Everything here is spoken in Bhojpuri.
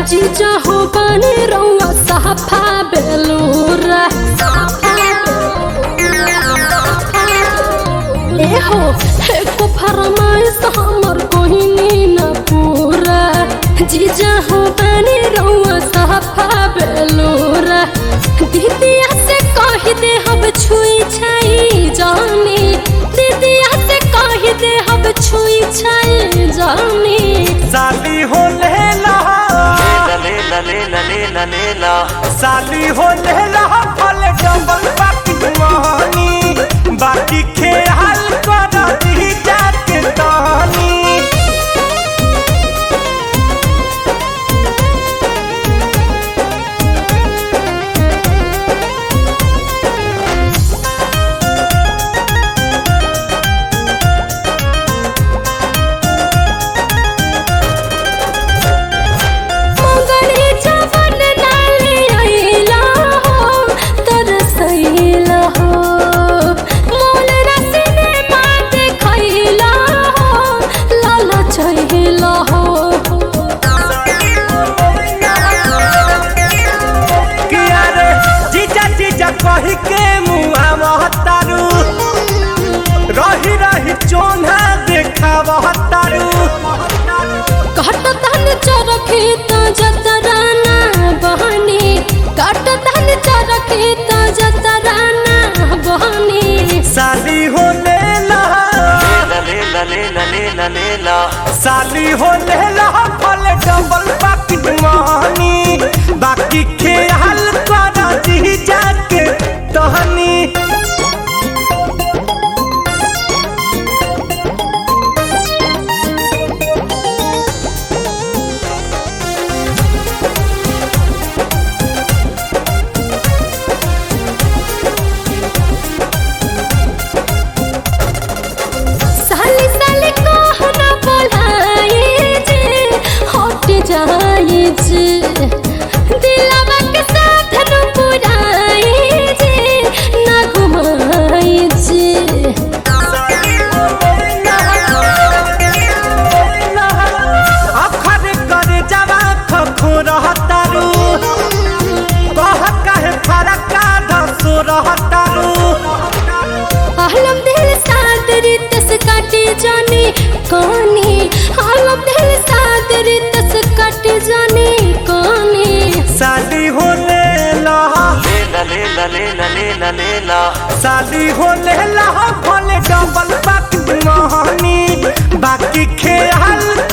जीजा हो बने रउआ साफा बेलूरा ए हो एको फरमाइश हमर कोहिनी न पूरा जीजा हो बने रउआ साफा बेलूरा दीदिया से कह दे हम छुई छाई जानी दीदिया से कह दे हम छुई छाई जानी साली हो लेला लेला साली हो लेला फल डबल बाकी मोहनी बाकी खेल कर दी जाके तानी कही के मुआ महतारू रही रही चोना देखा महतारू काट धन चरखी त जतराना बहनी काट धन चरखी त जतराना बहनी साली हो लेला लेला साली हो लेला फल डबल बाकी मोहनी बाकी खेल कर दी जाके तहनी साली साली कहना बोलाई जे हट जाई जे दिलवा के साथ न पुराई जे ना घुमाई जे अखर कर जवा खखो रहतारू कह कहे फरका धसो रहतारू आलम दिल साथ रितस काटी जानी कहानी आलम दिल साथ रितस काटी जानी कहानी साली हो लेला लेला साली हो लेला फल डबल बाकी मोहनी बाकी खेल